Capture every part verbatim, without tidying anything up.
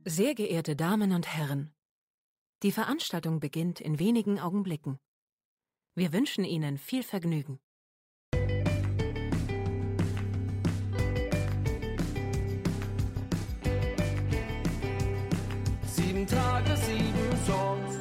Sehr geehrte Damen und Herren, die Veranstaltung beginnt in wenigen Augenblicken. Wir wünschen Ihnen viel Vergnügen. Sieben Tage, sieben Songs.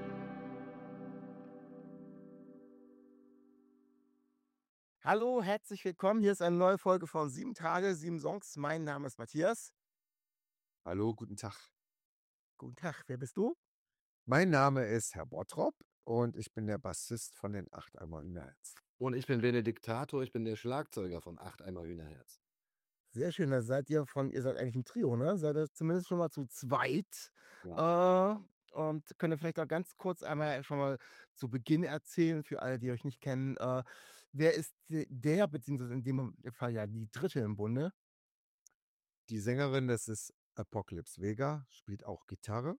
Hallo, herzlich willkommen. Hier ist eine neue Folge von Sieben Tage, sieben Songs. Mein Name ist Matthias. Hallo, guten Tag. Guten Tag, wer bist du? Mein Name ist Herr Bottrop und ich bin der Bassist von den Acht Eimer Hühnerherz. Und ich bin Benediktator, ich bin der Schlagzeuger von Acht Eimer Hühnerherz. Sehr schön, da seid ihr von, ihr seid eigentlich ein Trio, ne? Seid ihr zumindest schon mal zu zweit. Ja. Äh, und könnt ihr vielleicht auch ganz kurz einmal schon mal zu Beginn erzählen, für alle, die euch nicht kennen, äh, wer ist der, beziehungsweise in dem Fall ja die dritte im Bunde? Die Sängerin, das ist Apocalypse Vega, spielt auch Gitarre.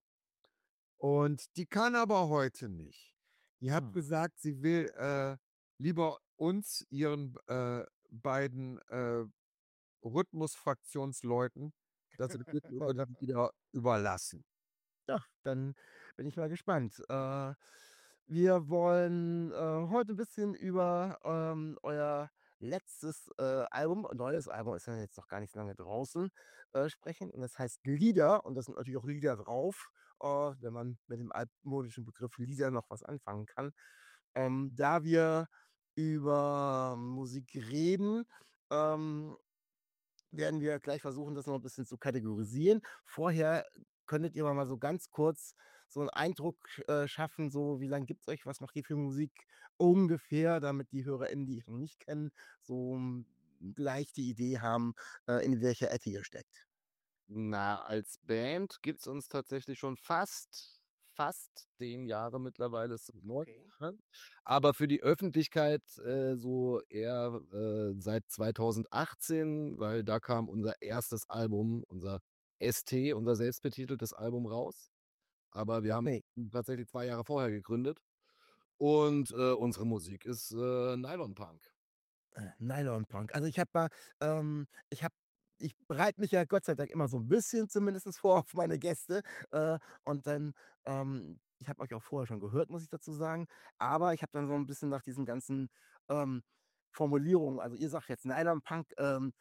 Und die kann aber heute nicht. Die hat Hm. gesagt, sie will äh, lieber uns, ihren äh, beiden äh, Rhythmusfraktionsleuten, dass sie das dann wieder überlassen. Ja, dann bin ich mal gespannt. Äh, wir wollen äh, heute ein bisschen über ähm, euer letztes äh, Album, neues Album ist ja jetzt noch gar nicht so lange draußen, äh, sprechen. Und das heißt Lieder. Und das sind natürlich auch Lieder drauf, äh, wenn man mit dem altmodischen Begriff Lieder noch was anfangen kann. Ähm, da wir über Musik reden, ähm, werden wir gleich versuchen, das noch ein bisschen zu kategorisieren. Vorher könntet ihr mal so ganz kurz so einen Eindruck äh, schaffen, so wie lange gibt es euch, was macht ihr für Musik ungefähr, damit die HörerInnen, die ich noch nicht kenne, so eine leichte Idee haben, äh, in welcher Ecke ihr steckt. Na, als Band gibt es uns tatsächlich schon fast, fast zehn Jahre mittlerweile. Ist neu. Okay. Aber für die Öffentlichkeit äh, so eher äh, seit zweitausendachtzehn, weil da kam unser erstes Album, unser S T, unser selbstbetiteltes Album raus. Aber wir haben Okay. tatsächlich zwei Jahre vorher gegründet. Und äh, unsere Musik ist äh, Nylon Punk. Äh, Nylon Punk. Also ich habe mal, ähm, ich habe ich bereite mich ja Gott sei Dank immer so ein bisschen zumindest vor auf meine Gäste, äh, und dann, ähm ich habe euch auch vorher schon gehört, muss ich dazu sagen, aber ich habe dann so ein bisschen nach diesen ganzen, ähm, Formulierungen, also ihr sagt jetzt Nylon Punk, ähm,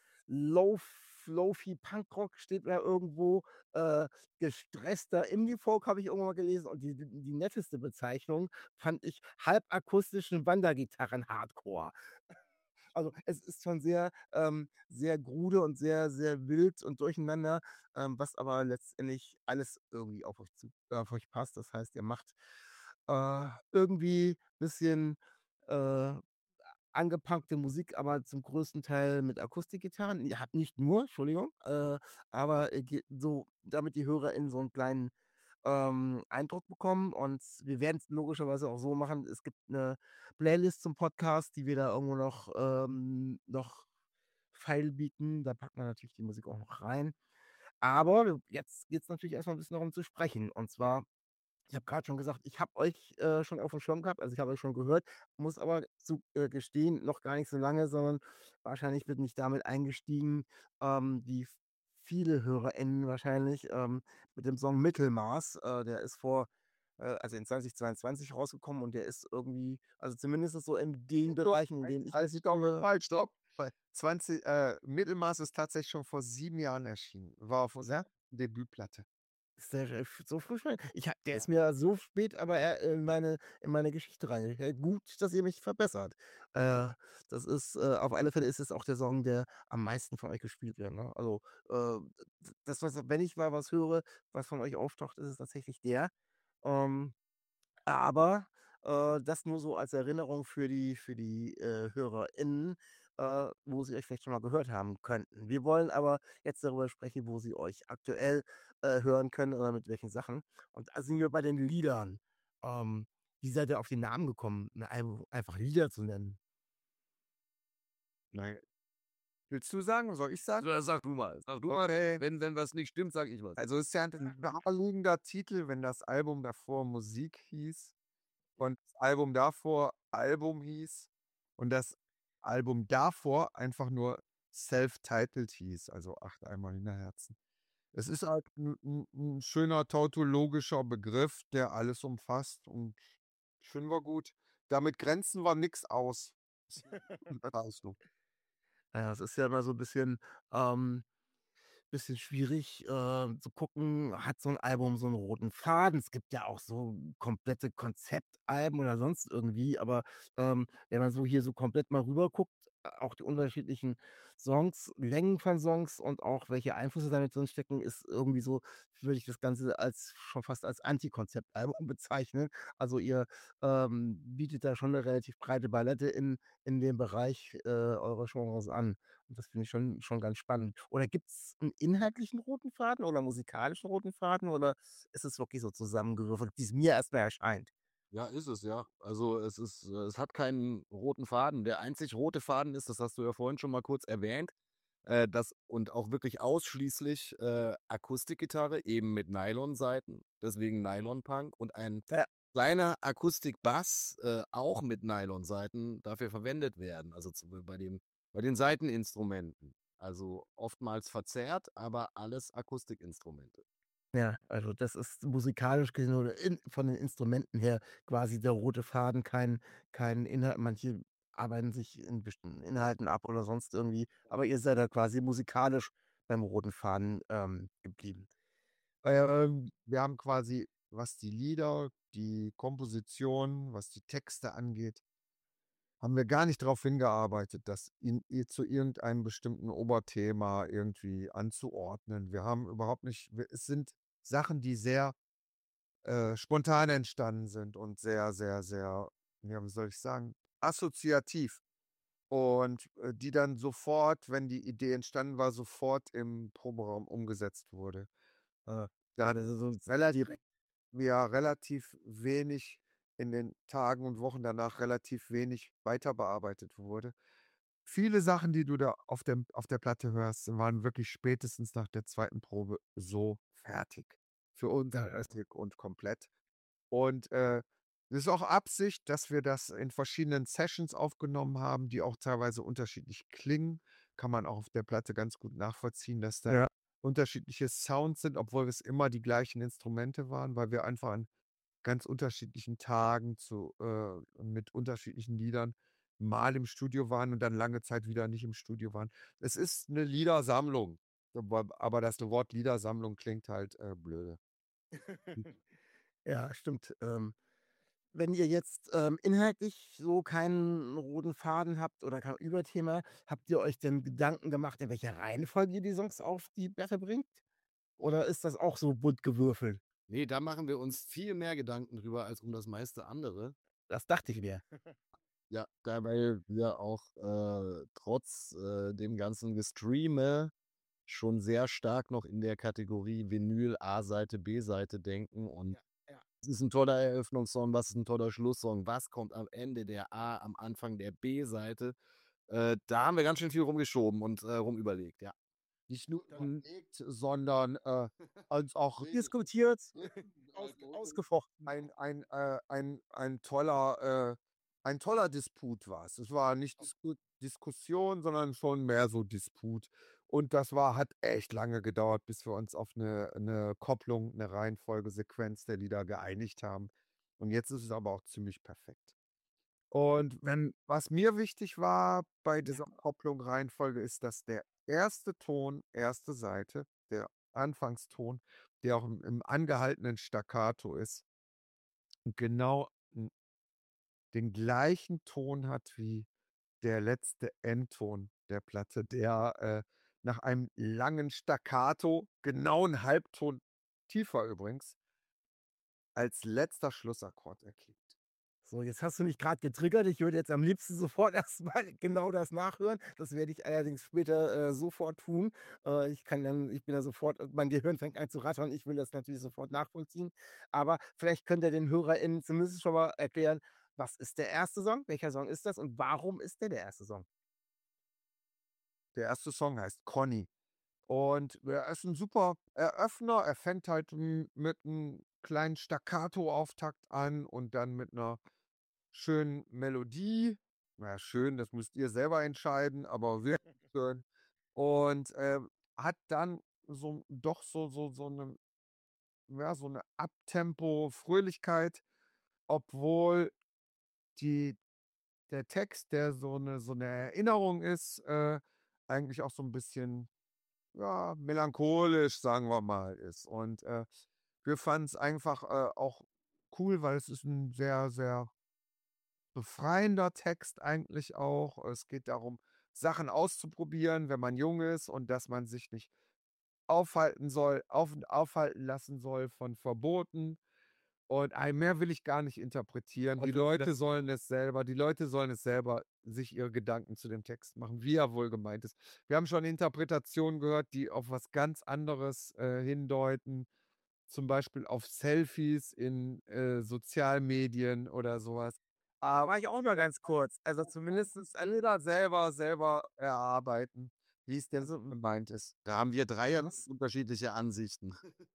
Low Lo-Fi Punkrock steht da irgendwo, äh, gestresster Indie-Folk habe ich irgendwo mal gelesen und die die die netteste Bezeichnung fand ich halbakustischen Wandergitarren-Hardcore. Also, es ist schon sehr, ähm, sehr grude und sehr, sehr wild und durcheinander, ähm, was aber letztendlich alles irgendwie auf euch zu auf euch passt. Das heißt, ihr macht, äh, irgendwie bisschen, äh, angepunkte Musik, aber zum größten Teil mit Akustikgitarren. Ihr habt nicht nur, Entschuldigung, äh, aber, äh, ge so damit die HörerInnen so einen kleinen ähm, Eindruck bekommen. Und wir werden es logischerweise auch so machen, es gibt eine Playlist zum Podcast, die wir da irgendwo noch ähm, noch feilbieten. Da packt man natürlich die Musik auch noch rein. Aber wir jetzt geht's natürlich erst mal 'n bisschen darum zu sprechen. Und zwar, ich habe gerade schon gesagt, ich habe euch, äh, schon auf dem Schirm gehabt, also, ich habe euch schon gehört, muss aber zu äh, gestehen, noch gar nicht so lange, sondern wahrscheinlich bin ich damit eingestiegen, ähm, wie v viele HörerInnen wahrscheinlich, ähm, mit dem Song „Mittelmaß“. Äh, der ist vor äh, also, in zweitausendzweiundzwanzig rausgekommen und der ist irgendwie, also, zumindest so in den Bereichen, in denen ich Also, stopp, halt, stopp. Weil zwanzig, äh, Mittelmaß ist tatsächlich schon vor sieben Jahren erschienen. War auf unserer ja? Debütplatte. Ist der äh, so früh schon? Ich ha der ist mir so spät aber er in meine in meine Geschichte rein. Äh, gut, dass ihr mich verbessert. Äh, das ist äh, auf alle Fälle ist es auch der Song, der am meisten von euch gespielt wird, ne? Also, äh, d das, was wenn ich mal was höre, was von euch auftaucht, ist es tatsächlich der. Ähm aber, äh, das nur so als Erinnerung für die für die, äh, HörerInnen, äh, wo sie euch vielleicht schon mal gehört haben könnten. Wir wollen aber jetzt darüber sprechen, wo sie euch aktuell, äh, hören können oder mit welchen Sachen. Und da sind wir bei den Liedern. Ähm, wie seid ihr auf den Namen gekommen, 'n Album einfach Lieder zu nennen? Nein. Willst du sagen? Soll ich sagen? Oder sag du mal. Sag du mal. Okay. Wenn, wenn was nicht stimmt, sag ich was. Also, es ist ja ein naheliegender Titel, wenn das Album davor Musik hieß und das Album davor Album hieß und das Album davor einfach nur self-titled hieß, also Acht Eimer Hühnerherzen. Es ist halt ein, ein, ein schöner tautologischer Begriff, der alles umfasst und finden wir gut. Damit grenzen wir nichts aus. Weißt du. Ja, es ist ja immer so ein bisschen, ähm bisschen schwierig, äh, zu gucken, hat so ein Album so einen roten Faden? Es gibt ja auch so komplette Konzeptalben oder sonst irgendwie, aber, ähm, wenn man so hier so komplett mal rüber guckt, äh, auch die unterschiedlichen Songs, Längen von Songs und auch welche Einflüsse damit drinstecken, ist irgendwie so, würde ich das Ganze als schon fast als Antikonzeptalbum bezeichnen. Also, ihr, ähm, bietet da schon eine relativ breite Palette in in dem Bereich, äh, eurer Genres an. Und das finde ich schon schon ganz spannend. Oder gibt's 'n inhaltlichen roten Faden oder musikalischen roten Faden oder ist es wirklich so zusammengewürfelt, wie's mir erst mal erscheint? Ja, ist es, ja. Also, es ist äh, es hat keinen roten Faden. Der einzig rote Faden ist, das hast du ja vorhin schon mal kurz erwähnt, äh, das und auch wirklich ausschließlich, äh, Akustikgitarre, eben mit Nylonsaiten, deswegen Nylonpunk und ein Ja, kleiner Akustikbass, äh, auch mit Nylonsaiten dafür verwendet werden, also zu bei dem bei den Saiteninstrumenten. Also, oftmals verzerrt, aber alles Akustikinstrumente. ja, also das ist musikalisch gesehen oder in von den Instrumenten her quasi der rote Faden, kein kein Inhalt. Manche arbeiten sich in bestimmten Inhalten ab oder sonst irgendwie, aber ihr seid da quasi musikalisch beim roten Faden, ähm, geblieben. Ähm, wir haben quasi, was die Lieder, die Komposition, was die Texte angeht, haben wir gar nicht darauf hingearbeitet, das in, i- zu irgendeinem bestimmten Oberthema irgendwie anzuordnen. Wir haben überhaupt nicht, wir, es sind Sachen, die sehr äh, spontan entstanden sind und sehr, sehr, sehr, ja, wie soll ich sagen, assoziativ. Und äh, die dann sofort, wenn die Idee entstanden war, sofort im Proberaum umgesetzt wurde. Äh, da hat Also so relativ, ja, relativ wenig in den Tagen und Wochen danach relativ wenig weiter bearbeitet wurde. Viele Sachen, die du da auf dem auf der Platte hörst, waren wirklich spätestens nach der zweiten Probe so fertig. Für uns ja, fertig und komplett. Und, äh, es ist auch Absicht, dass wir das in verschiedenen Sessions aufgenommen haben, die auch teilweise unterschiedlich klingen. Kann man auch auf der Platte ganz gut nachvollziehen, dass da ja. unterschiedliche Sounds sind, obwohl es immer die gleichen Instrumente waren, weil wir einfach an ganz unterschiedlichen Tagen zu äh, mit unterschiedlichen Liedern mal im Studio waren und dann lange Zeit wieder nicht im Studio waren. Es ist eine Liedersammlung, aber aber das Wort Liedersammlung klingt halt, äh, blöde. Ja, stimmt. Ähm, wenn ihr jetzt, ähm, inhaltlich so keinen roten Faden habt oder kein Überthema, habt ihr euch denn Gedanken gemacht, in welcher Reihenfolge ihr die Songs auf die Platte bringt? Oder ist das auch so bunt gewürfelt? Ne, da machen wir uns viel mehr Gedanken drüber als um das meiste andere. Das dachte ich mir. Ja, da weil wir auch, äh, trotz, äh, dem ganzen Gestreame schon sehr stark noch in der Kategorie Vinyl A-Seite, B-Seite denken und Ja, ja. was ist 'n toller Eröffnungssong, was ist 'n toller Schlusssong, was kommt am Ende der A, am Anfang der B-Seite? Äh, da haben wir ganz schön viel rumgeschoben und, äh, rumüberlegt, ja. Nicht nur überlegt, sondern, äh, als auch Diskutiert, aus ausgefochten. ein ein, äh, ein ein toller, äh ein toller Disput war's. Es war nicht Disku Diskussion, sondern schon mehr so Disput. Und das war hat echt lange gedauert, bis wir uns auf eine 'ne Kopplung, eine Reihenfolge, Sequenz der Lieder geeinigt haben. Und jetzt ist es aber auch ziemlich perfekt. Und wenn was mir wichtig war bei dieser Kopplung, Reihenfolge, ist, dass der erste Ton, erste Seite, der Anfangston, der auch im im angehaltenen Staccato ist, genau n den gleichen Ton hat wie der letzte Endton der Platte, der, äh, nach einem langen Staccato, genau 'n Halbton tiefer übrigens, als letzter Schlussakkord erklingt. So, jetzt hast du mich grad getriggert. Ich würde jetzt am liebsten sofort erst mal genau das nachhören. Das werde ich allerdings später, äh, sofort tun. Äh, ich kann dann ich bin da sofort mein Gehirn fängt an zu rattern. Ich will das natürlich sofort nachvollziehen. Aber vielleicht könnt ihr den HörerInnen zumindest schon mal erklären, was ist der erste Song? Welcher Song ist das und warum ist der der erste Song? Der erste Song heißt „Conny". Und er ist 'n super Eröffner. Er fängt halt, hm, mit 'nem kleinen Staccato-Auftakt an und dann mit 'ner schönen Melodie. Na ja, schön, das müsst ihr selber entscheiden, aber wirklich schön. Und, ähm, hat dann so doch so so so 'ne ja, so 'ne Uptempo-Fröhlichkeit, obwohl die der Text, der so 'ne so 'ne Erinnerung ist, äh, eigentlich auch so 'n bisschen, ja, melancholisch, sagen wir mal, ist. Und, äh, wir fanden's einfach, äh, auch cool, weil es ist 'n sehr, sehr befreiender Text eigentlich auch. Es geht darum, Sachen auszuprobieren, wenn man jung ist und dass man sich nicht aufhalten soll auf aufhalten lassen soll von Verboten. Und, ey, mehr will ich gar nicht interpretieren. Die Leute sollen es selber die Leute sollen es selber sich ihre Gedanken zu dem Text machen, wie er wohl gemeint ist. Wir haben schon Interpretationen gehört, die auf was ganz anderes, äh, hindeuten, zum Beispiel auf Selfies in, äh, Sozialmedien oder so was. Aber ich auch mal ganz kurz, also zumindestens jeder selber selber erarbeiten, wie's denn so gemeint ist. Da haben wir drei ja Mhm. unterschiedliche Ansichten.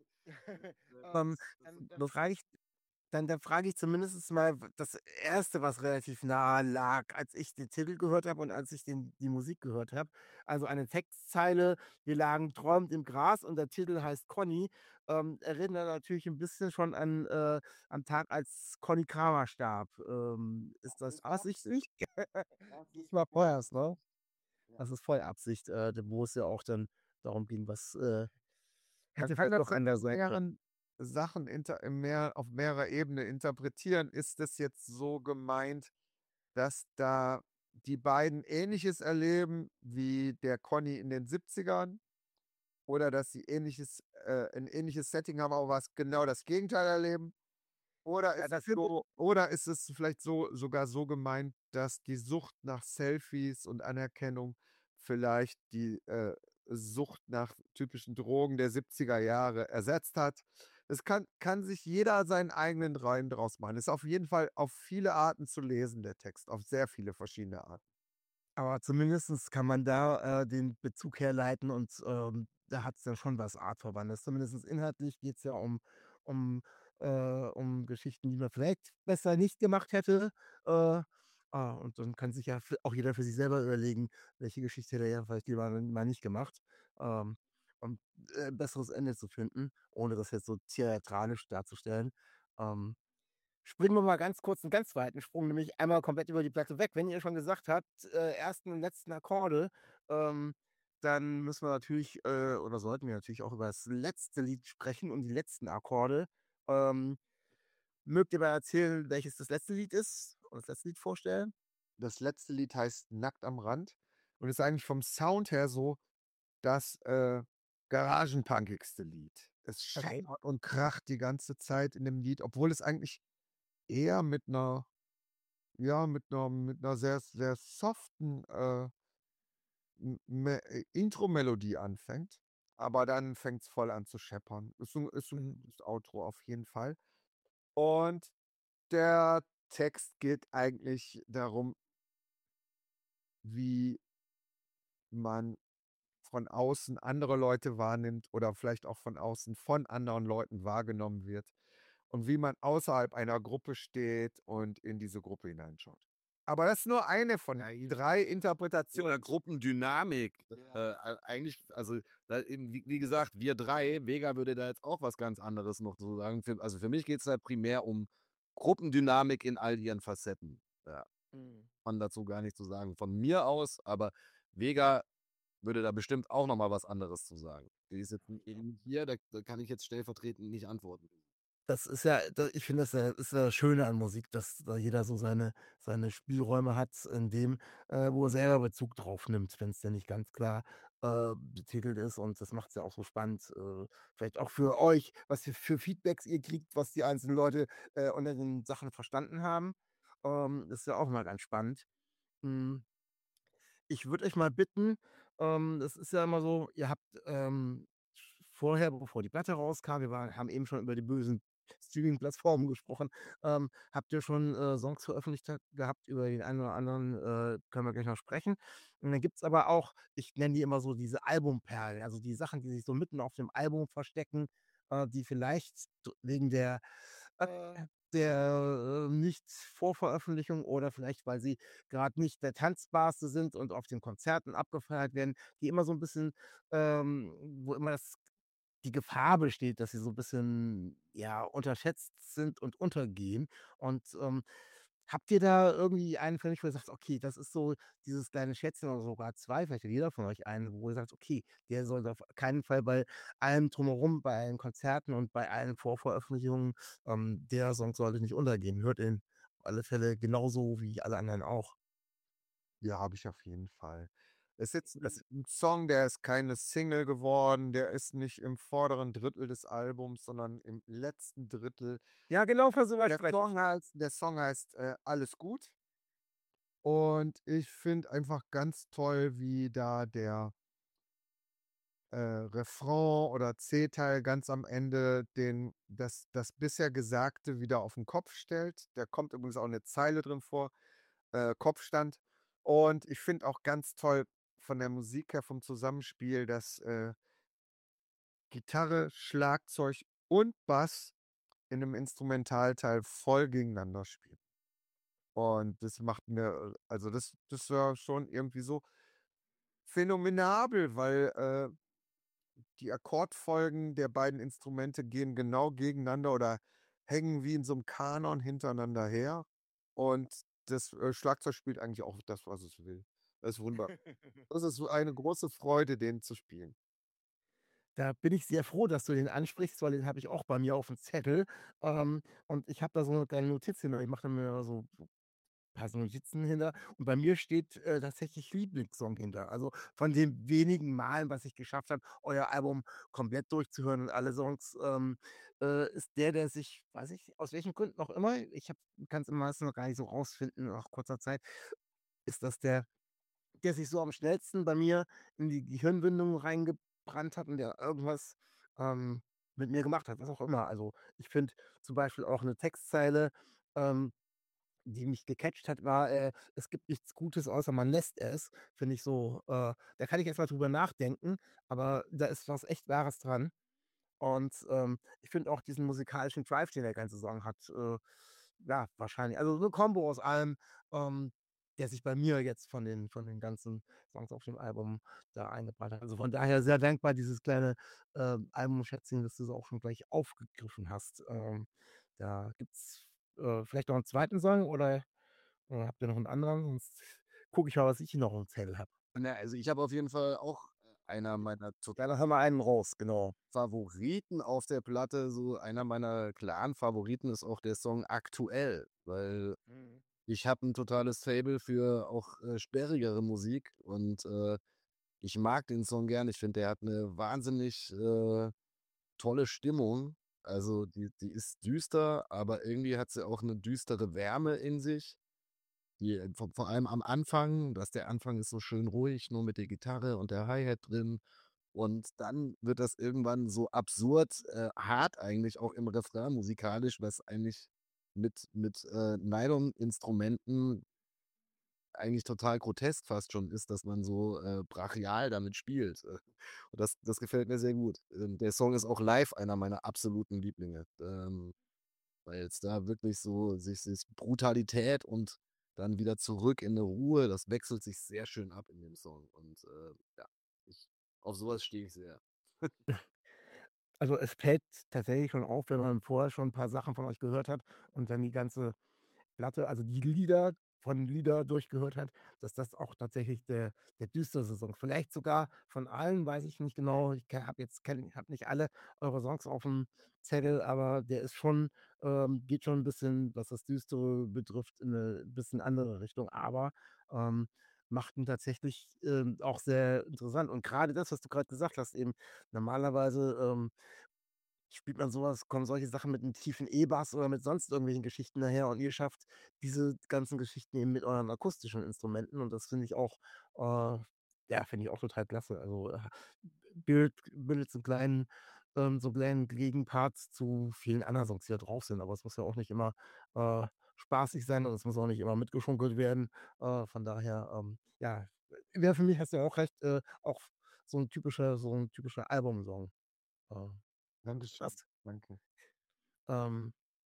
Ähm, dann dann frage ich dann dann frage ich zumindest mal w das erste, was relativ nahe lag, als ich den Titel gehört habe und als ich den die Musik gehört habe. Also, eine Textzeile: „Wir lagen träumend im Gras“ und der Titel heißt „Conny“, ähm, erinnert natürlich 'n bisschen schon an äh, an Tag, als Conny Kramer starb. Ähm, ist das absichtlich? Gehe ich mal von aus, ne? Das ist voll Absicht, äh, d wo es ja auch dann darum ging, was, äh, Man hätte kann vielleicht das doch anders sein können. mehreren Sachen inter mehr auf mehrerer Ebene interpretieren. Ist das jetzt so gemeint, dass da die beiden Ähnliches erleben wie der Conny in den Siebzigern oder dass sie ähnliches äh, 'n ähnliches Setting haben, aber was genau das Gegenteil erleben? Oder Ja, ist es dafür bi so oder ist es vielleicht so sogar so gemeint, dass die Sucht nach Selfies und Anerkennung vielleicht die, äh, Sucht nach typischen Drogen der Siebziger Jahre ersetzt hat? Es kann kann sich jeder seinen eigenen Reim draus machen. Ist auf jeden Fall auf viele Arten zu lesen, der Text, auf sehr viele verschiedene Arten. Aber zumindestens kann man da, äh, den Bezug herleiten und, ähm, da hat's ja schon was Artverwandtes. Zumindest inhaltlich geht's ja um um äh, um Geschichten, die man vielleicht besser nicht gemacht hätte. Äh, ah, und dann kann sich ja f auch jeder für sich selber überlegen, welche Geschichte hätte er vielleicht lieber mal nicht gemacht, ähm, um, äh, 'n besseres Ende zu finden, ohne das jetzt so theatralisch darzustellen. Ähm, springen wir mal ganz kurz 'n ganz weiten Sprung, nämlich einmal komplett über die Platte weg. Wenn ihr schon gesagt habt, äh, ersten und letzten Akkorde, ähm, dann müssen wir natürlich, äh, oder sollten wir natürlich auch über das letzte Lied sprechen und die letzten Akkorde. Ähm, mögt ihr mal erzählen, welches das letzte Lied ist oder das letzte Lied vorstellen? Das letzte Lied heißt „Nackt am Rand“ und ist eigentlich vom Sound her so das, äh, garagenpunkigste Lied. Es Okay. scheppert und kracht die ganze Zeit in dem Lied, obwohl es eigentlich eher mit 'ner ja, mit 'ner mit 'ner sehr, sehr soften, äh M Me äh, Intro-Melodie anfängt, aber dann fängt's voll an zu scheppern. Ist 'n ist 'n Mhm. gutes Outro auf jeden Fall. Und der Text geht eigentlich darum wie man von außen andere Leute wahrnimmt oder vielleicht auch von außen von anderen Leuten wahrgenommen wird und wie man außerhalb einer Gruppe steht und in diese Gruppe hineinschaut. Aber das ist nur eine von drei Oder Interpretationen. Gruppendynamik. Ja. Äh, ei eigentlich also, da eben, wie wie gesagt, wir drei Vega würde da jetzt auch was ganz anderes noch so sagen. Für also, für mich geht's da primär um Gruppendynamik in all ihren Facetten. Ja. Mhm. Kann dazu gar nichts zu sagen von mir aus, aber Vega würde da bestimmt auch noch mal was anderes zu sagen. Die ist jetzt eben hier, da da kann ich jetzt stellvertretend nicht antworten. Das ist ja da ich finde, das ja ist ja das Schöne an Musik, dass da jeder so seine seine Spielräume hat in dem, äh, wo er selber Bezug drauf nimmt, wenn's denn nicht ganz klar, äh, betitelt ist. Und das macht's ja auch so spannend, äh, vielleicht auch für euch, was ihr für Feedbacks ihr kriegt, was die einzelnen Leute, äh, unter den Sachen verstanden haben. Ähm, ist ja auch immer ganz spannend. Hm ich würde euch mal bitten, ähm, das ist ja immer so, ihr habt, ähm, vorher, bevor die Platte rauskam wir waren haben eben schon über die bösen Streaming-Plattformen gesprochen, ähm, habt ihr schon, äh, Songs veröffentlicht ha gehabt, über den einen oder anderen, äh, können wir gleich noch sprechen. Und dann gibt's aber auch, ich nenne die immer so diese Albumperlen, also die Sachen, die sich so mitten auf dem Album verstecken, äh, die vielleicht d wegen der, äh der, äh, nicht vor Veröffentlichung oder vielleicht, weil sie gerade nicht der Tanzbarste sind und auf den Konzerten abgefeiert werden, die immer so ein bisschen, ähm wo immer das die Gefahr besteht, dass sie so ein bisschen, ja, unterschätzt sind und untergehen. Und, ähm, habt ihr da irgendwie einen für mich, wo ihr sagt: „Okay, das ist so dieses kleine Schätzchen“ oder sogar zwei, vielleicht hat jeder von euch einen, wo ihr sagt: „Okay, der soll auf keinen Fall bei allem Drumherum, bei allen Konzerten und bei allen Vorveröffentlichungen ähm, der Song sollte nicht untergehen. Hört ihn auf alle Fälle genauso wie alle anderen auch.“ Ja, habe ich auf jeden Fall. Es ist jetzt Das 'n 'n Song, der ist keine Single geworden, der ist nicht im vorderen Drittel des Albums, sondern im letzten Drittel. ja, genau, für so was Der spreche ich. Song heißt der Song heißt, äh, „Alles gut", und ich finde einfach ganz toll, wie da der, äh, Refrain oder C-Teil ganz am Ende den das das bisher Gesagte wieder auf den Kopf stellt. Da kommt übrigens auch eine Zeile drin vor, äh, Kopfstand. Und ich finde auch ganz toll von der Musik her, vom Zusammenspiel, dass, äh, Gitarre, Schlagzeug und Bass in 'nem Instrumentalteil voll gegeneinander spielen. Und das macht mir, äh also, das das war schon irgendwie so phänomenabel, weil, äh, die Akkordfolgen der beiden Instrumente gehen genau gegeneinander oder hängen wie in so 'nem Kanon hintereinander her. Und das, äh, Schlagzeug spielt eigentlich auch das, was es will. Das ist wunderbar. Das ist so eine große Freude, den zu spielen. Da bin ich sehr froh, dass du den ansprichst, weil den habe ich auch bei mir auf auf'm Zettel. Ähm, und ich habe da so 'ne kleine Notiz hinter. Ich mache da mir so so paar so Notizen hinter. Und bei mir steht, äh, tatsächlich Lieblingssong hinter. Also, von den wenigen Malen, was ich geschafft habe, euer Album komplett durchzuhören und alle Songs, ähm, äh, ist der, der sich, weiß ich, aus welchen Gründen auch immer, ich kann es meistens noch gar nicht so rausfinden nach kurzer Zeit, ist das der der sich so am schnellsten bei mir in die Gehirnwindung reingebrannt hat und der irgendwas, ähm, mit mir gemacht hat, was auch immer. Also, ich finde zum Beispiel auch eine Textzeile, ähm, die mich gecatcht hat, war, äh: „Es gibt nichts Gutes, außer man lässt es.“ Finde ich so, äh da kann ich erst mal drüber nachdenken, aber da ist was echt Wahres dran. Und, ähm, ich finde auch diesen musikalischen Drive, den der ganze Song hat, äh, ja, wahrscheinlich also, so 'ne Kombo aus allem, ähm, der sich bei mir jetzt von den von den ganzen Songs auf dem Album da eingebrannt hat. Also, von daher sehr dankbar, dieses kleine, ähm, Albumschätzchen, dass du so auch schon gleich aufgegriffen hast. Ähm, da gibt's, äh, vielleicht noch einen zweiten Song oder, äh, habt ihr noch einen anderen? Sonst gucke ich mal, was ich hier noch im Zettel habe. Na, also ich habe auf jeden Fall auch äh, einer meiner Ja, dann haben wir einen raus, genau. Favoriten auf der Platte, so einer meiner klaren Favoriten ist auch der Song „Aktuell", weil Mhm. ich habe ein totales Faible für auch, äh, sperrigere Musik und, äh, ich mag den Song gern. Ich finde, der hat eine wahnsinnig, äh, tolle Stimmung. Also, die die ist düster, aber irgendwie hat sie auch eine düstere Wärme in sich, die äh, vor vor allem am Anfang, dass der Anfang ist so schön ruhig, nur mit der Gitarre und der Hi-Hat drin. Und dann wird das irgendwann so absurd, äh, hart eigentlich auch im Refrain musikalisch, was eigentlich mit mit, äh, Nylon-Instrumenten eigentlich total grotesk fast schon ist, dass man so, äh, brachial damit spielt. Äh, und das das gefällt mir sehr gut. Ähm, der Song ist auch live einer meiner absoluten Lieblinge, ähm, weil es da wirklich so sich sich Brutalität und dann wieder zurück in 'ne Ruhe, das wechselt sich sehr schön ab in dem Song und, äh, ja, ich auf so was stehe ich sehr. Also, es fällt tatsächlich schon auf, wenn man vorher schon 'n paar Sachen von euch gehört hat und dann die ganze Platte, also die Lieder von Lieder durchgehört hat, dass das auch tatsächlich der der düsterste Song, vielleicht sogar von allen, weiß ich nicht genau. Ich habe jetzt kenne habe nicht alle eure Songs auf'm Zettel, aber der ist schon ähm, geht schon 'n bisschen, was das Düstere betrifft, in 'ne bisschen andere Richtung, aber, ähm, macht ihn tatsächlich, ähm, auch sehr interessant. Und grade das, was du grad gesagt hast eben, normalerweise, ähm spielt man sowas kommen solche Sachen mit 'nem tiefen E-Bass oder mit sonst irgendwelchen Geschichten daher und ihr schafft diese ganzen Geschichten eben mit euren akustischen Instrumenten und das finde ich auch, äh ja, finde ich auch total klasse. Also, äh, bildet bildet so 'n kleinen ähm, so 'n kleinen Gegenpart zu vielen anderen Songs, die da drauf sind, aber es muss ja auch nicht immer, äh, spaßig sein und es muss auch nicht immer mitgeschunkelt werden. Äh, von daher, ähm, ja, wäre für mich hast du ja auch recht, äh, auch so 'n typischer so 'n typischer Albumsong. Äh, Dankeschön. krass. Danke. Ähm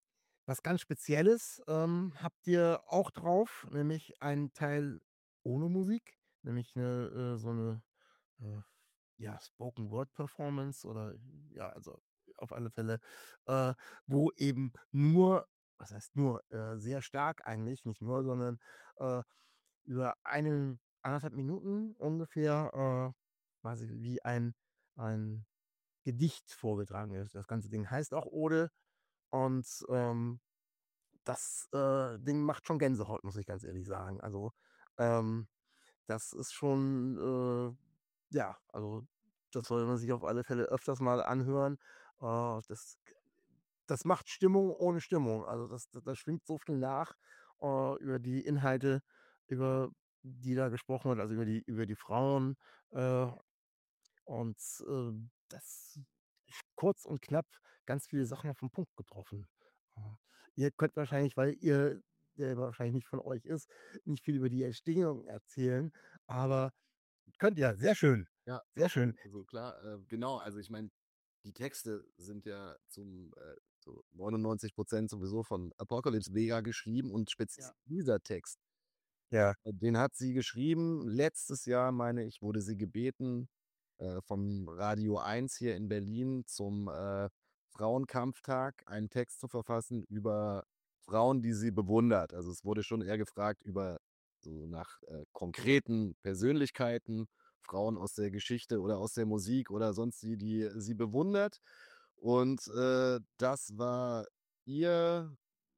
was ganz Spezielles ähm, habt ihr auch drauf, nämlich einen Teil ohne Musik, nämlich 'ne äh, so 'ne, äh, ja, Spoken-Word-Performance oder ja, also auf alle Fälle, äh, wo eben nur was heißt nur, äh, sehr stark eigentlich, nicht nur, sondern, äh, über eine anderthalb Minuten ungefähr, äh, quasi wie ein ein Gedicht vorgetragen ist. Das ganze Ding heißt auch Ode und, ähm, das, äh, Ding macht schon Gänsehaut, muss ich ganz ehrlich sagen. Also, ähm, das ist schon, äh ja, also, das soll man sich auf alle Fälle öfters mal anhören. Äh, das das macht Stimmung ohne Stimmung. Also, das da da schwingt so viel nach, äh, über die Inhalte, über die da gesprochen wird, also über die über die Frauen, äh, und, äh, das kurz und knapp ganz viele Sachen auf 'n Punkt getroffen. Äh, ihr könnt wahrscheinlich, weil ihr der wahrscheinlich nicht von euch ist, nicht viel über die Entstehung erzählen, aber könnt ihr. Sehr schön, Ja, sehr schön. also klar, äh, genau. Also ich meine, die Texte sind ja zum äh, zu neunundneunzig Prozent sowieso von Apocalypse Vega geschrieben und speziell Ja. dieser Text, Ja. äh, den hat sie geschrieben. Letztes Jahr, meine ich, wurde sie gebeten, äh, vom Radio eins hier in Berlin zum äh, Frauenkampftag einen Text zu verfassen über Frauen, die sie bewundert. Also es wurde schon eher gefragt über so nach äh, konkreten Persönlichkeiten, Frauen aus der Geschichte oder aus der Musik oder sonst wie, die sie bewundert. Und äh, das war ihr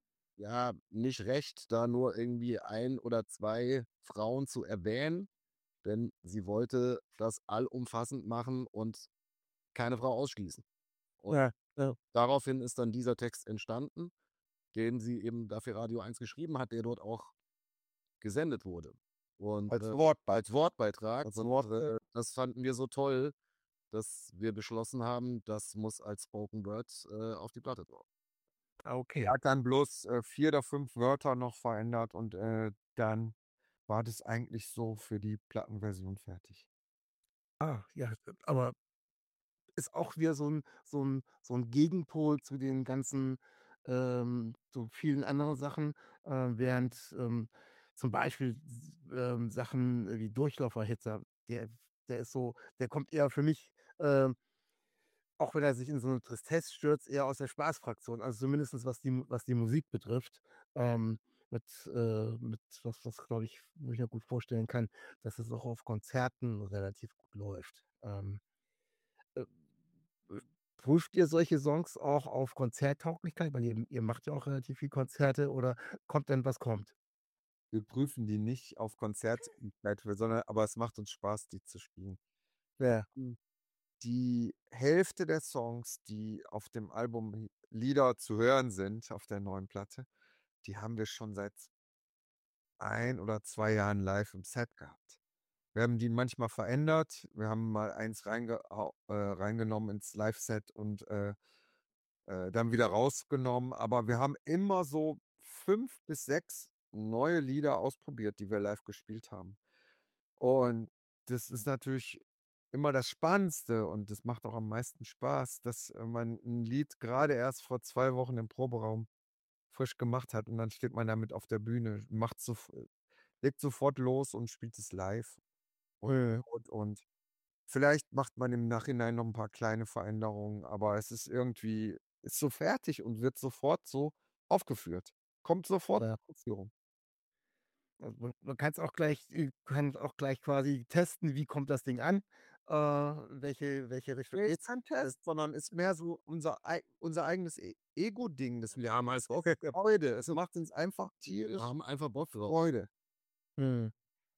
ja nicht recht, da nur irgendwie ein oder zwei Frauen zu erwähnen, denn sie wollte das allumfassend machen und keine Frau ausschließen. Und Ja, ja. daraufhin ist dann dieser Text entstanden, den sie eben dafür Radio eins geschrieben hat, der dort auch gesendet wurde. Und Als äh, Wortbeitrag. als Wortbeitrag. Als Und Wort äh, das fanden wir so toll, dass wir beschlossen haben, das muss als Spoken Word äh, auf die Platte drauf. Ah, okay. Er hat dann bloß, äh, vier oder fünf Wörter noch verändert und, äh, dann war das eigentlich so für die Plattenversion fertig. Ah, ja, aber ist auch wieder so 'n so 'n so 'n Gegenpol zu den ganzen, ähm, so vielen anderen Sachen, äh, während, ähm, zum Beispiel s ähm, Sachen wie Durchlauferhitzer, der der ist so der kommt eher für mich, ähm, auch wenn er sich in so 'ne Tristesse stürzt, eher aus der Spaßfraktion, also zumindestens was die was die Musik betrifft, ähm, mit äh, mit was was, glaube ich wo ich mir gut vorstellen kann, dass es auch auf Konzerten relativ gut läuft. Ähm, äh, äh, prüft ihr solche Songs auch auf Konzerttauglichkeit? Weil ihr ihr macht ja auch relativ viel Konzerte oder kommt dann, was kommt? Wir prüfen die nicht auf Konzerttauglichkeit, sondern aber es macht uns Spaß, die zu spielen. Ja. Hm, die Hälfte der Songs, die auf dem Album Lieder zu hören sind, auf der neuen Platte, die haben wir schon seit ein oder zwei Jahren live im Set gehabt. Wir haben die manchmal verändert. Wir haben mal eins reingehau äh, reingenommen ins Live-Set und, äh, äh, dann wieder rausgenommen. Aber wir haben immer so fünf bis sechs neue Lieder ausprobiert, die wir live gespielt haben. Und das ist natürlich immer das Spannendste und das macht auch am meisten Spaß, dass, äh, man 'n Lied grade erst vor zwei Wochen im Proberaum frisch gemacht hat und dann steht man damit auf der Bühne, macht sof legt sofort los und spielt es live. Und Mhm. und und vielleicht macht man im Nachhinein noch 'n paar kleine Veränderungen, aber es ist irgendwie ist so fertig und wird sofort so aufgeführt. Kommt sofort Ja. zur Aufführung. Also, man man kann's auch gleich äh, kann auch gleich quasi testen, wie kommt das Ding an? Äh, welche welche Richtung Ne, ist geht's? kein Äh Test, sondern ist mehr so unser ei unser eigenes E Ego-Ding, das wir haben. Also, Freude. Es macht uns einfach Wir tierisch haben einfach Bock drauf. Freude. Mhm.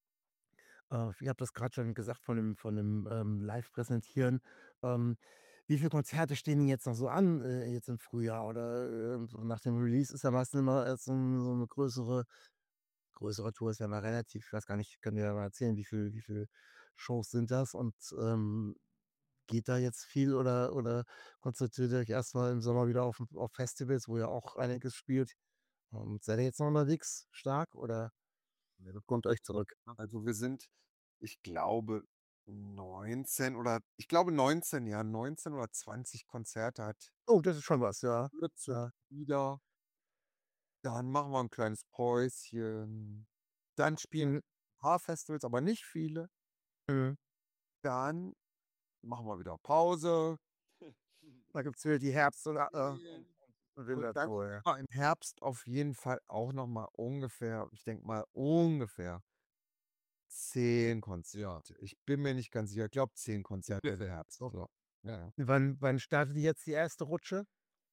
Äh, ihr habt das grad schon gesagt von dem von dem, ähm, Live-Präsentieren. Ähm, wie viele Konzerte stehen denn jetzt noch so an, äh, jetzt im Frühjahr oder, äh, so nach dem Release ist ja meistens immer erst so 'n so 'ne größere größere Tour ist ja immer relativ. Ich weiß gar nicht, könnt ihr ja mal erzählen, wie viel wie viel Shows sind das und, ähm, geht da jetzt viel oder oder konzentriert ihr euch erst mal im Sommer wieder auf auf Festivals, wo ihr auch einiges spielt? Und seid ihr jetzt noch unterwegs stark oder Ne, das kommt euch zurück. Also, wir sind, ich glaube, neunzehn oder ich glaube neunzehn, ja, neunzehn oder zwanzig Konzerte hat Oh, das ist schon was, ja. Kürze Ja. wieder Dann machen wir ein kleines Päuschen. Dann spielen Mhm. ein paar Festivals, aber nicht viele. Mhm. Dann machen wir wieder Pause. Da gibt es wieder die Herbst- und, äh, und Und dann Wintertour. Ja. machen wir im Herbst auf jeden Fall auch noch mal ungefähr, ich denke mal ungefähr zehn Ja. Konzerte. Ich bin mir nicht ganz sicher. Ich glaube zehn Konzerte im Ungefähr. Herbst. So. Ja, ja. Wann, wann startet jetzt die erste Rutsche?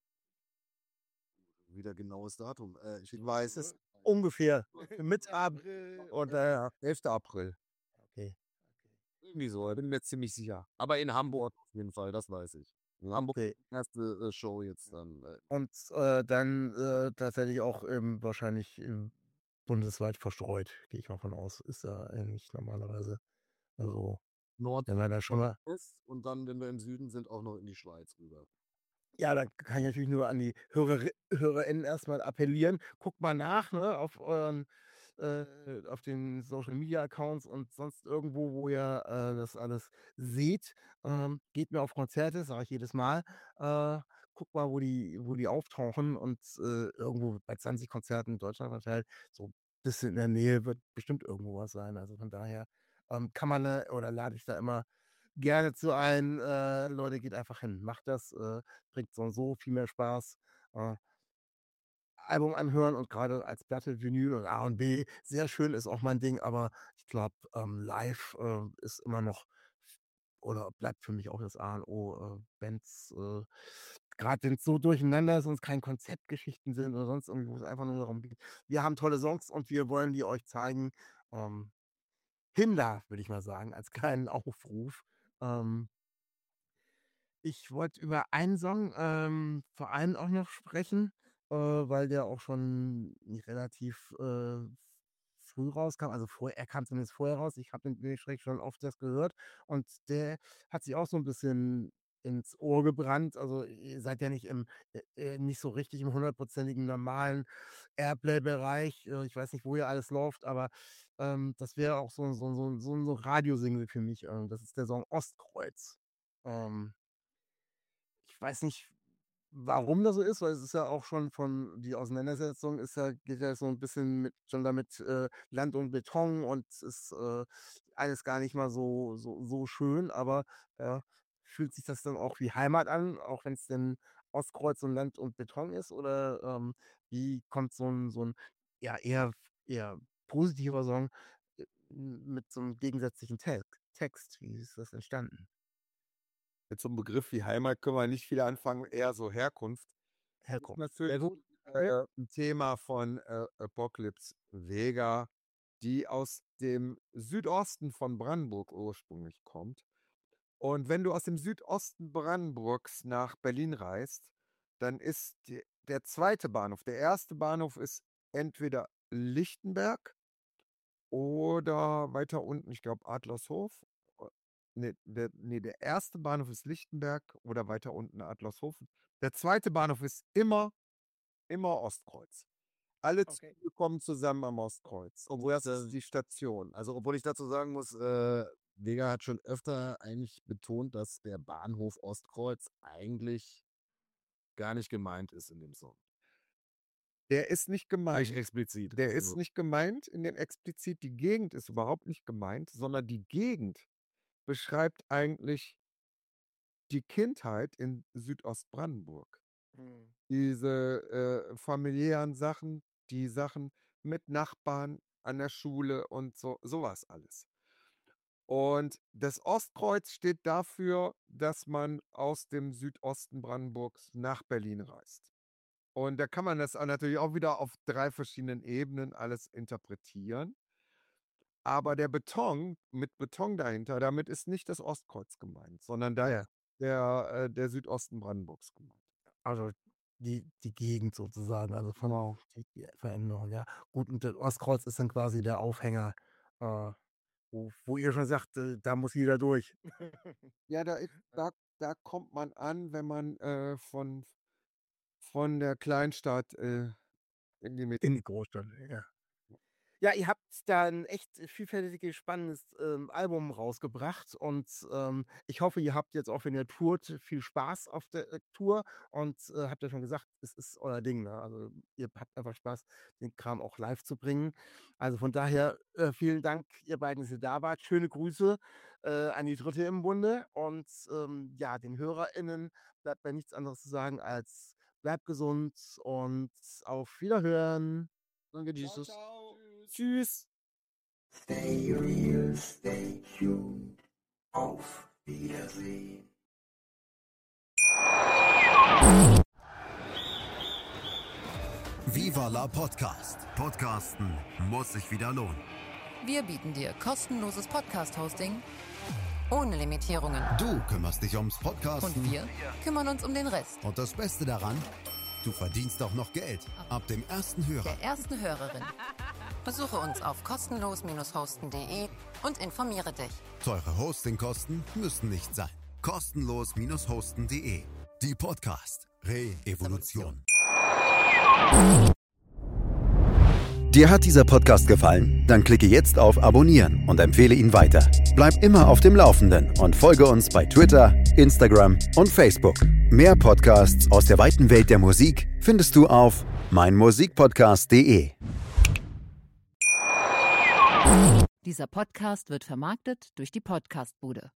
Wieder genaues Datum. Äh, ich Weiß es ungefähr mit April und äh, elfter April. okay. irgendwie so. Bin mir ziemlich sicher. Aber in Hamburg auf jeden Fall, das weiß ich. In Hamburg Okay. die erste äh, Show jetzt dann. Äh, Und äh, dann äh, tatsächlich auch ähm, wahrscheinlich ähm, bundesweit verstreut, gehe ich mal von aus. Ist ja eigentlich normalerweise. Also, Nord wenn wir da schon mal. ist und dann, wenn wir im Süden sind, auch noch in die Schweiz rüber. Ja, da kann ich natürlich nur an die Hörer, HörerInnen erstmal appellieren. Guckt mal nach, ne, auf euren, äh, auf den Social Media Accounts und sonst irgendwo, wo ihr äh, das alles seht. Ähm, geht mir auf Konzerte, sage ich jedes Mal. Äh, guckt mal, wo die, wo die auftauchen und äh, irgendwo bei zwanzig Konzerten in Deutschland verteilt, so ein bisschen in der Nähe wird bestimmt irgendwo was sein. Also von daher ähm, kann man da, oder lade ich da immer gerne zu ein, äh, Leute, geht einfach hin, macht das, äh, bringt so und so viel mehr Spaß. Äh, Album anhören und gerade als Platte, Vinyl und A und B, sehr schön ist auch mein Ding, aber ich glaube, ähm, live äh, ist immer noch oder bleibt für mich auch das A und O. Äh, Bands, äh, gerade wenn es so durcheinander ist und es keine Konzeptgeschichten sind oder sonst irgendwie, wo es einfach nur darum geht. Wir haben tolle Songs und wir wollen die euch zeigen. Ähm, hin da, würde ich mal sagen, als kleinen Aufruf. Ähm, Ich wollte über einen Song, ähm, vor allem auch noch sprechen, äh, weil der auch schon relativ äh, früh rauskam. Also vor, er kam zumindest vorher raus. Ich habe den dementsprechend schon oft das gehört und der hat sich auch so ein bisschen ins Ohr gebrannt. Also ihr seid ja nicht im äh, äh, nicht so richtig im hundertprozentigen normalen Airplay-Bereich. Äh, ich weiß nicht, wo ihr alles läuft, aber ähm, das wäre auch so, so, so, so, so ein Radiosingle für mich. Ähm, das ist der Song Ostkreuz. Ähm, ich weiß nicht, warum das so ist, weil es ist ja auch schon von die Auseinandersetzung ist ja geht ja so ein bisschen mit schon damit, äh, Land und Beton und es ist, äh, alles gar nicht mal so so so schön, aber, äh, fühlt sich das dann auch wie Heimat an, auch wenn es denn Ostkreuz und Land und Beton ist? Oder, ähm, wie kommt so ein so ein ja, eher eher positiver Song, äh, mit so einem gegensätzlichen Tel Text? Wie ist das entstanden? Mit so einem Begriff wie Heimat können wir nicht viel anfangen, eher so Herkunft. Das ist Herkunft. Sehr natürlich gut. äh, ein Thema von äh, Apocalypse Vega, die aus dem Südosten von Brandenburg ursprünglich kommt. Und wenn du aus dem Südosten Brandenburgs nach Berlin reist, dann ist die, der zweite Bahnhof, der erste Bahnhof ist entweder Lichtenberg oder weiter unten, ich glaube Adlershof. Ne, der ne, der erste Bahnhof ist Lichtenberg oder weiter unten Adlershof. Der zweite Bahnhof ist immer immer Ostkreuz. Alle Okay. Züge kommen zusammen am Ostkreuz. Obwohl Das das, ist die Station. also obwohl ich dazu sagen muss, äh, Vega hat schon öfter eigentlich betont, dass der Bahnhof Ostkreuz eigentlich gar nicht gemeint ist in dem Song. Der ist nicht Eigentlich gemeint. explizit. Der ist Also, nicht gemeint in den explizit. Die Gegend ist überhaupt nicht gemeint, sondern die Gegend beschreibt eigentlich die Kindheit in Südostbrandenburg. Mhm. Diese, äh, familiären Sachen, die Sachen mit Nachbarn an der Schule und so sowas alles. Und das Ostkreuz steht dafür, dass man aus dem Südosten Brandenburgs nach Berlin reist. Und da kann man das auch natürlich auch wieder auf drei verschiedenen Ebenen alles interpretieren. Aber der Beton mit Beton dahinter, damit ist nicht das Ostkreuz gemeint, sondern da Ja, ist der, äh, der Südosten Brandenburgs gemeint. also die die Gegend sozusagen, also von Genau. die die Veränderung, ja. Gut, und das Ostkreuz ist dann quasi der Aufhänger, äh, wo wo ihr schon sagt, äh, da muss jeder durch. Ja, da ist da da kommt man an, wenn man, äh, von von der Kleinstadt, äh, in die Mitte In die Großstadt, ja. Ja, ihr habt da ein echt vielfältiges, spannendes, ähm, Album rausgebracht und, ähm, ich hoffe, ihr habt jetzt auch, wenn ihr tourt, viel Spaß auf der, äh, Tour und, äh, habt ja schon gesagt, es ist euer Ding, ne? Also, ihr habt einfach Spaß, den Kram auch live zu bringen. Also, von daher, äh, vielen Dank, ihr beiden, dass ihr da wart. Schöne Grüße, äh, an die Dritte im Bunde und, ähm, ja, den HörerInnen bleibt mir nichts anderes zu sagen als: Bleibt gesund und auf Wiederhören. Danke, Ciao, Jesus. ciao. Tschüss. Stay real, stay tuned. Auf Wiedersehen. Viva la Podcast. Podcasten muss sich wieder lohnen. Wir bieten dir kostenloses Podcast-Hosting ohne Limitierungen. Du kümmerst dich ums Podcasten. Und wir kümmern uns um den Rest. Und das Beste daran, du verdienst auch noch Geld. Ab dem ersten Hörer. Der ersten Hörerin. Besuche uns auf kostenlos hosten punkt de und informiere dich. Teure Hostingkosten müssen nicht sein. kostenlos hosten punkt de. Die Podcast Re-Evolution. Dir hat dieser Podcast gefallen? Dann klicke jetzt auf Abonnieren und empfehle ihn weiter. Bleib immer auf dem Laufenden und folge uns bei Twitter, Instagram und Facebook. Mehr Podcasts aus der weiten Welt der Musik findest du auf meinmusikpodcast punkt de. Dieser Podcast wird vermarktet durch die Podcastbude.